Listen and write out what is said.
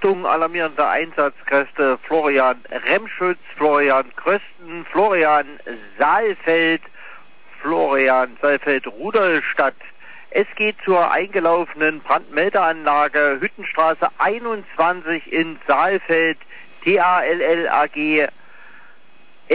Achtung, alarmierende Einsatzkräfte, Florian Remschütz, Florian Krösten, Florian Saalfeld, Rudolstadt. Es geht zur eingelaufenen Brandmeldeanlage Hüttenstraße 21 in Saalfeld, TALL AG